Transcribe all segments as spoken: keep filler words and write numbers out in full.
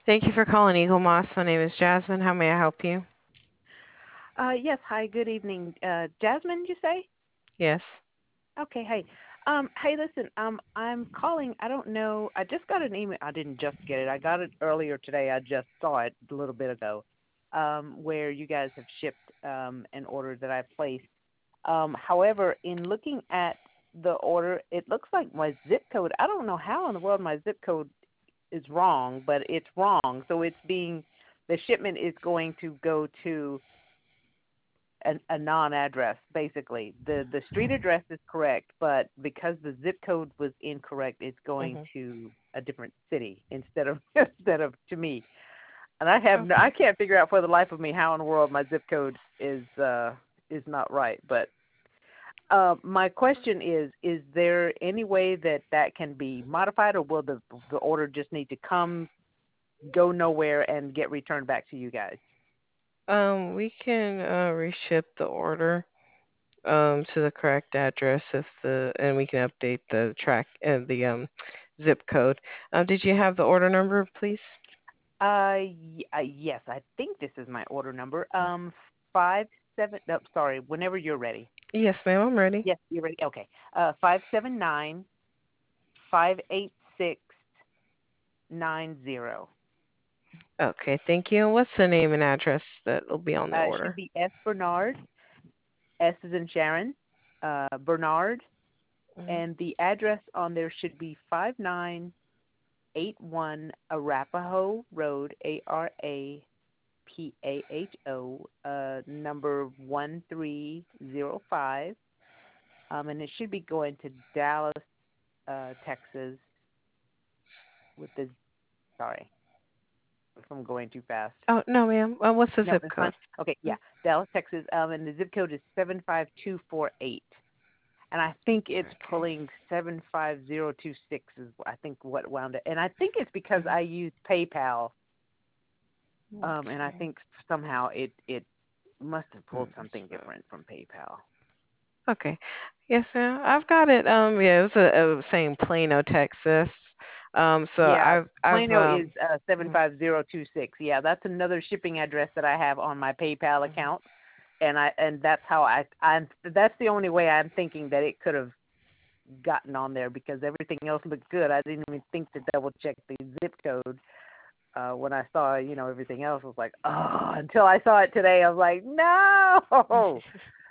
Thank you for calling Eagle Moss. My name is Jasmine. How may I help you? Uh, yes. Hi. Good evening. Uh, Jasmine, you say? Yes. Okay. Hey. Um. Hey. Listen. Um. I'm calling. I don't know. I just got an email. I didn't just get it. I got it earlier today. I just saw it a little bit ago. Um. Where you guys have shipped um an order that I placed. Um. However, in looking at the order, it looks like my zip code. I don't know how in the world my zip code is wrong, but it's wrong. So it's being the shipment is going to go to a, a non-address, basically. The the street address is correct, but because the zip code was incorrect, it's going hmm to a different city instead of instead of to me. And I have no, Okay. I can't figure out for the life of me how in the world my zip code is uh is not right. But uh, my question is: Is there any way that that can be modified, or will the the order just need to come, go nowhere, and get returned back to you guys? Um, we can uh, reship the order um to the correct address if the and we can update the track and the um zip code. Um, did you have the order number, please? Uh, y- uh, yes, I think this is my order number. Um, five seven. No, sorry. Whenever you're ready. Yes, ma'am. I'm ready. Yes, you're ready. Okay. Uh, five seven nine five eight six nine zero. Okay, thank you. And what's the name and address that will be on the Uh, it should order? be S Bernard. S is in Sharon. Uh, Bernard, Mhm. and the address on there should be five nine eight one Arapahoe Road. A R A P A H O. Uh, number one three zero five. Um, and it should be going to Dallas, uh, Texas. With the sorry if I'm going too fast. Oh no, ma'am. Uh, what's the No, zip that's fine. code? Okay, yeah, Dallas, Texas. Um, and the zip code is seven five two four eight. And I think it's Okay. pulling seven five zero two six is I think what wound it. And I think it's because Mhm. I used PayPal. Um, and I Okay. think somehow it it must have pulled Mm, something so- different from PayPal. Okay. Yes, ma'am. I've got it. Um, yeah, it was a, a saying Plano, Texas. Um, so Yeah, I've I've Plano is um uh, seven mhm, five zero two six. Yeah, that's another shipping address that I have on my PayPal mhm. account, and I and that's how I I'm that's the only way I'm thinking that it could have gotten on there because everything else looked good. I didn't even think to double check the zip code. Uh, when I saw, you know, everything else, I was like, oh, until I saw it today, I was like, no.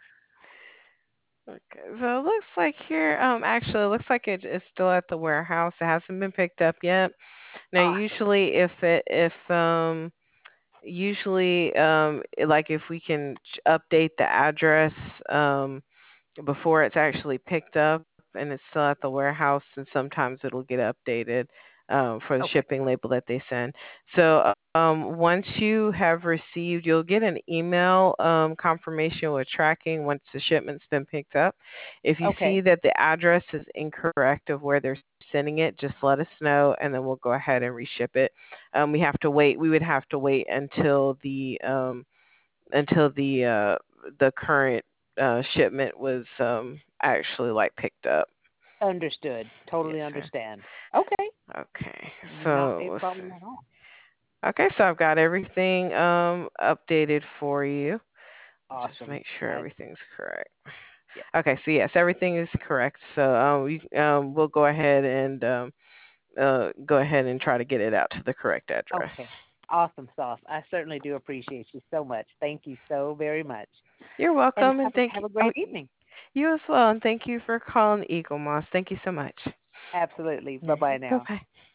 Okay. So it looks like here, um, actually, it looks like it is still at the warehouse. It hasn't been picked up yet. Now, Awesome. usually, if it if um usually um like if we can ch- update the address um before it's actually picked up and it's still at the warehouse, and sometimes it'll get updated um, for the Okay. shipping label that they send. So um, once you have received, you'll get an email um, confirmation with tracking once the shipment's been picked up. If you Okay. see that the address is incorrect of where they're sending it, just let us know, and then we'll go ahead and reship it. Um, we have to wait. We would have to wait until the um, until the uh, the current uh, shipment was um, actually like picked up. Understood. Totally Yes, ma'am. understand. Okay. Okay, Not so a let's see. problem at all. Okay, so I've got everything um, updated for you. Just Awesome. make sure I everything's correct. Yes. Okay, so yes, everything is correct. So um, we um, we'll go ahead and um, uh, go ahead and try to get it out to the correct Okay. address. Awesome sauce. I certainly do appreciate you so much. Thank you so very much. You're And welcome, and have thank have you. a Oh, great evening. you as well, and thank you for calling Eagle Moss. Thank you so much. Absolutely. All Bye bye right, bye now. bye.